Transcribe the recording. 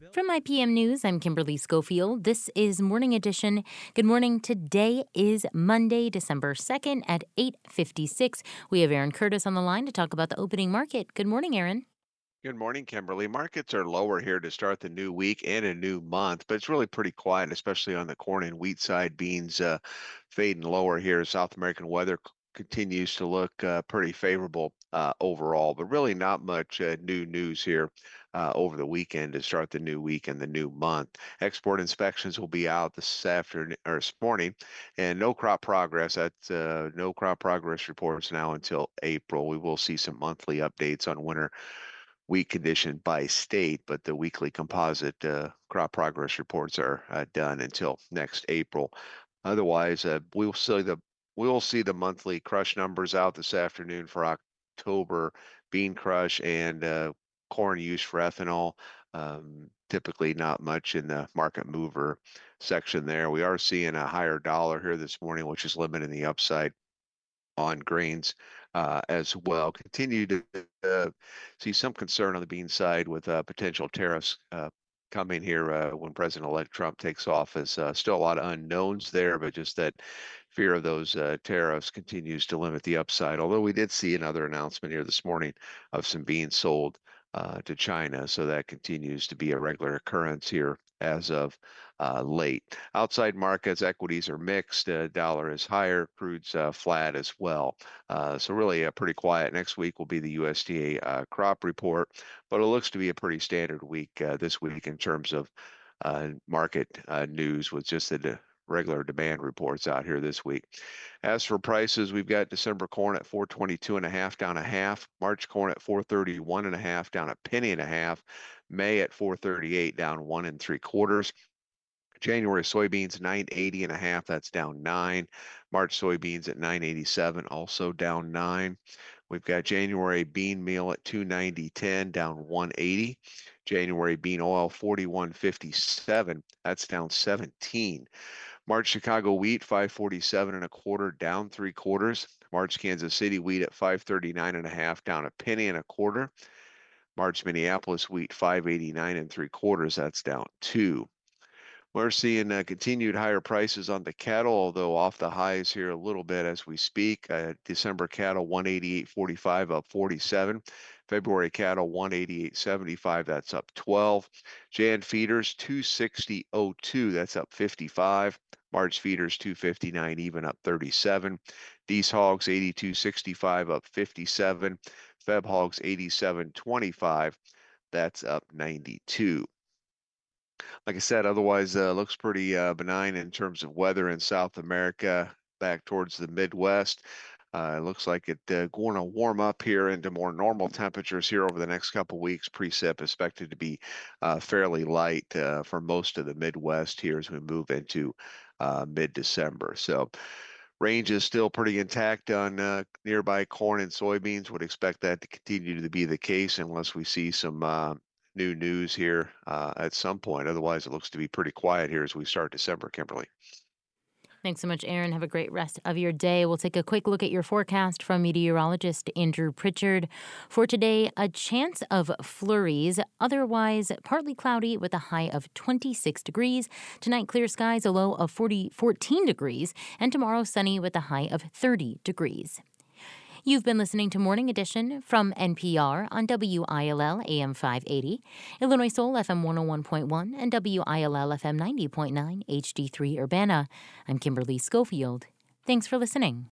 From IPM News, I'm Kimberly Schofield. This is Morning Edition. Good morning. Today is Monday, December 2nd at 8:56. We have Aaron Curtis on the line to talk about the opening market. Good morning, Aaron. Good morning, Kimberly. Markets are lower here to start the new week and a new month, but it's really pretty quiet, especially on the corn and wheat side. Beans fading lower here. South American weather continues to look pretty favorable overall, but really not much new news here over the weekend to start the new week and the new month. Export inspections will be out this afternoon or this morning, and no crop progress. That's no crop progress reports now until April. We will see some monthly updates on winter wheat condition by state, but the weekly composite crop progress reports are done until next April. Otherwise, we will see the monthly crush numbers out this afternoon for October bean crush and corn use for ethanol. Typically, not much in the market mover section there. We are seeing a higher dollar here this morning, which is limiting the upside on grains as well. Continue to see some concern on the bean side with potential tariffs coming here when President-elect Trump takes office. Still a lot of unknowns there, but just that fear of those tariffs continues to limit the upside. Although we did see another announcement here this morning of some beans sold to China, so that continues to be a regular occurrence here as of late. Outside markets, equities are mixed. Dollar is higher, crude's flat as well. So really pretty quiet. Next week will be the USDA crop report, but it looks to be a pretty standard week this week in terms of market news with just the regular demand reports out here this week. As for prices, we've got December corn at 422 and a half, down a half. March corn at 431 and a half, down a penny and a half. May at 438, down 1 3/4. January soybeans 980 and a half, that's down 9. March soybeans at 987, also down 9. We've got January bean meal at 290.10, down 180. January bean oil 41.57, that's down 17. March Chicago wheat 547 and a quarter, down 3/4. March Kansas City wheat at 539 and a half, down a penny and a quarter. March Minneapolis wheat 589 and 3/4, that's down 2. We're seeing continued higher prices on the cattle, although off the highs here a little bit as we speak. December cattle 188.45, up 47. February cattle 188.75, that's up 12. Jan feeders 260.02, that's up 55. March feeders 259 even, up 37. These hogs 82.65, up 57. Feb hogs 87.25, that's up 92. Like I said, otherwise looks pretty benign in terms of weather in South America, back towards the Midwest. It looks like it going to warm up here into more normal temperatures here over the next couple weeks. Precip expected to be fairly light for most of the Midwest here as we move into mid-December. So range is still pretty intact on nearby corn and soybeans. Would expect that to continue to be the case unless we see some new news here at some point. Otherwise, it looks to be pretty quiet here as we start December, Kimberly. Thanks so much, Aaron. Have a great rest of your day. We'll take a quick look at your forecast from meteorologist Andrew Pritchard. For today, a chance of flurries, otherwise partly cloudy with a high of 26 degrees. Tonight, clear skies, a low of 14 degrees. And tomorrow, sunny with a high of 30 degrees. You've been listening to Morning Edition from NPR on WILL AM 580, Illinois Soul FM 101.1, and WILL FM 90.9 HD3 Urbana. I'm Kimberly Schofield. Thanks for listening.